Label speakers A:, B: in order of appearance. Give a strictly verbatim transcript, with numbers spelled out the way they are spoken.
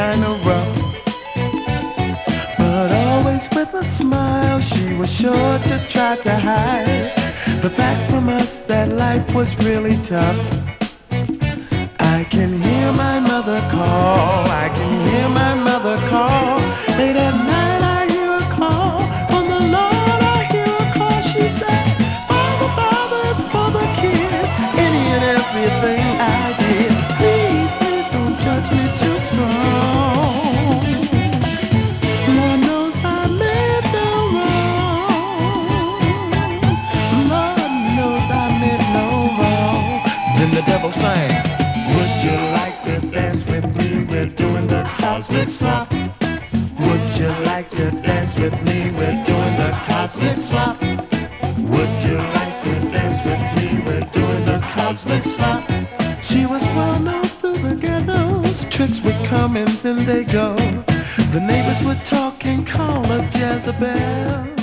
A: kind of rough, but always with a smile. She was sure to try to hide the fact from us that life was really tough. I can hear my mother call, I can hear my mother call. Late at night I hear a call, on the Lord I hear a call. She said, Father, Father, it's for the kids, any and everything I did. Please, please don't judge me too strong. Lord knows I made no wrong. Lord knows I made no wrong. Then the devil sang, would you like to dance with me? We're doing the cosmic slop. Would you like to dance with me? We're doing the cosmic slop. Would you like to dance with me? We're doing the cosmic slop. She was well known through the ghettos. Tricks would come and then they go. The neighbors would talk and call her Jezebel.